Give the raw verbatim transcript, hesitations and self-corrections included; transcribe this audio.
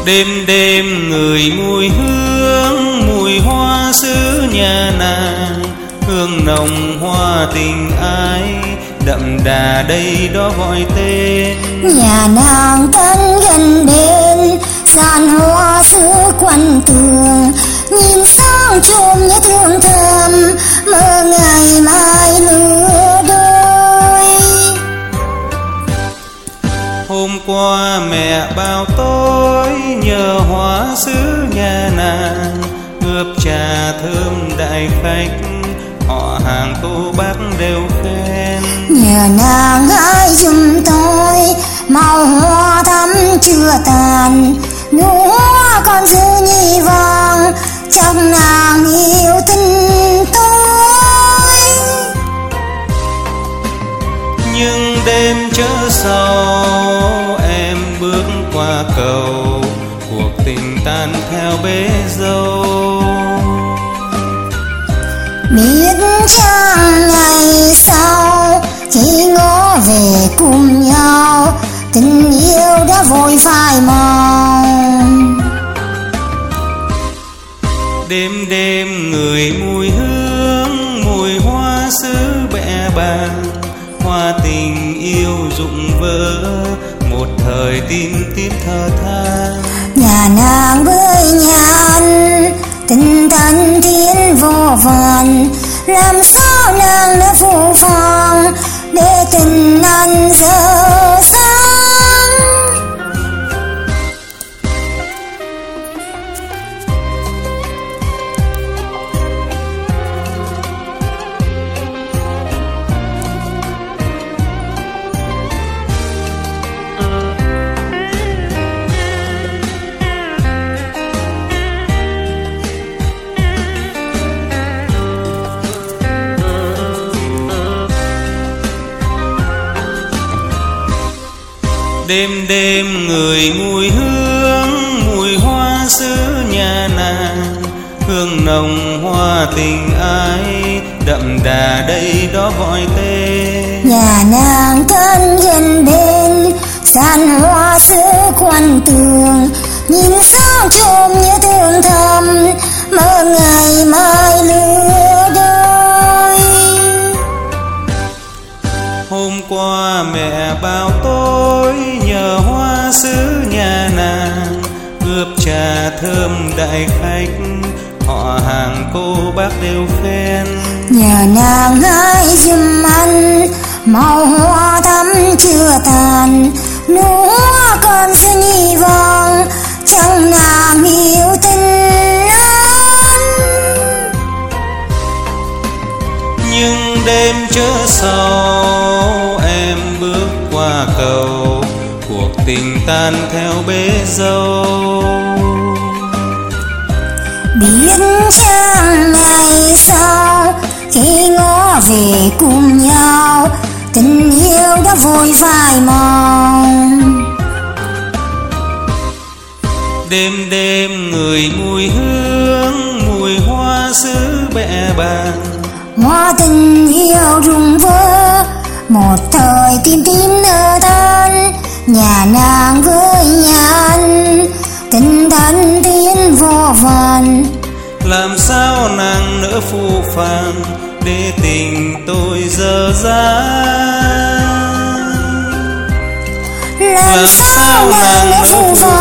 Đêm đêm người mùi hương, mùi hoa xứ nhà nàng, hương nồng hoa tình ái, đậm đà đây đó gọi tên. Nhà nàng thân gần bên, gian hoa xứ quanh tường, nhìn sang chôm nhớ thương thầm, mơ ngày mai lứa đôi. Hôm qua mẹ bao tối nhờ hoa xứ nhà nàng, ướp trà thơm đại khách, họ hàng cô bác đều khen. Nhờ nàng hãy giùm tôi màu hoa thắm chưa tàn, nụ hoa còn giữ nhị vàng, chắc nàng yêu tình tôi. Nhưng đêm chớ sầu em bước qua cầu, cuộc tình tan theo bể dâu. Biết chăng ngày sau khi ngó về cùng nhau, tình yêu đã vội phai màu. Đêm đêm người mùi hương, mùi hoa xứ bẽ bàng, hoa tình yêu rụng vỡ, một thời tim tim thở than. Nhà nàng với nhà anh, tình thân thiên vô vàn, làm sao nàng đã phũ phàng để tình anh dở dang. Đêm đêm người mùi hương, mùi hoa xứ nhà nàng, hương nồng hoa tình ái, đậm đà đây đó gọi tên. Nhà nàng thân gần bên, gian hoa xứ quanh tường, nhìn sao chôm nhớ thương thầm, mơ ngày mai lứa đôi. Hôm qua mẹ bao tối nhờ hoa xứ nhà nàng, ướp trà thơm đại khách, họ hàng cô bác đều khen. Nhờ nàng hãy giùm anh màu hoa thắm chưa tàn, nụ hoa còn giữ nhị vàng, chẳng nàng yêu tình anh. Nhưng đêm chớ sầu em bước qua cầu, cuộc tình tan theo bể dâu. Biết chăng ngày sau khi ngó về cùng nhau, tình yêu đã vội phai màu. Đêm đêm người mùi hương, mùi hoa xứ bẽ bàng, Hoa tình yêu rụng vỡ, một thời tim tim nở than. Nhà nàng với nhà anh, tình thân tiến vô vàn. làm sao nàng nỡ phũ phàng để tình tôi dở dang. Làm sao nàng nỡ phũ phàng